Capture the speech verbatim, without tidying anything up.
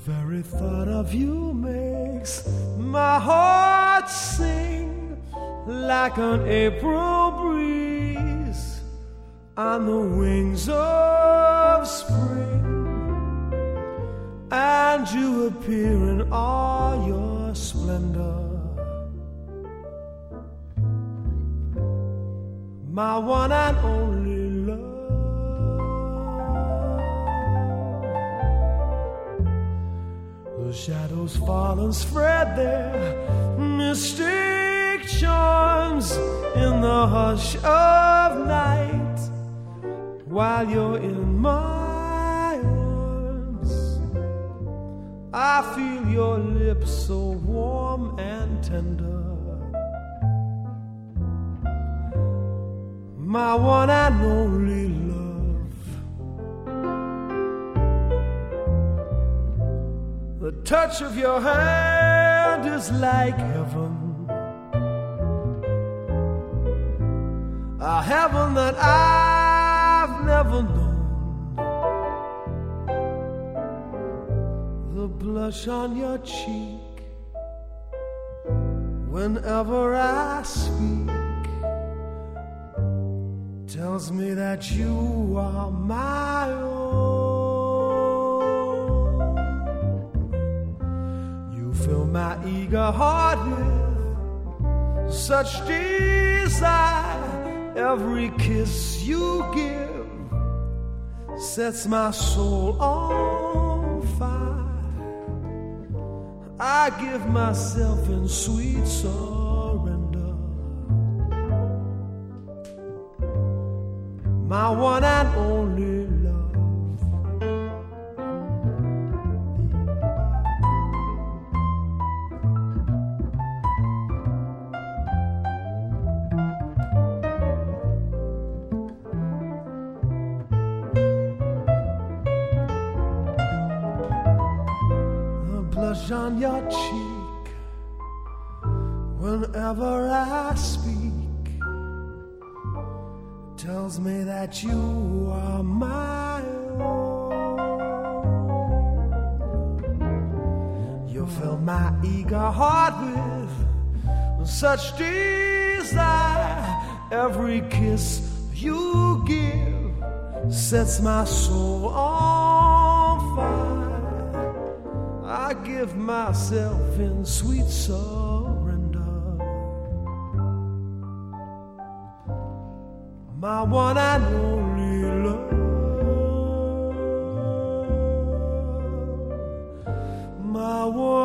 very thought of you makes my heart sing like an April breeze on the wings of spring, and you appear in all your splendor. My one and only love. The shadows fall and spread their mystic charms in the hush of night, while you're in my arms. I feel your lips so warm and tender. My one and only love. The touch of your hand is like heaven, a heaven that I've never known. The blush on your cheek whenever I speak tells me that you are my own. You fill my eager heart with such desire. Every kiss you give sets my soul on fire. I give myself in sweet surrender. My one and only love. The blush on your cheek whenever I speak tells me that you are my own. You fill my eager heart with such desire. Every kiss you give sets my soul on fire. I give myself in sweet surrender. My one and only love. My one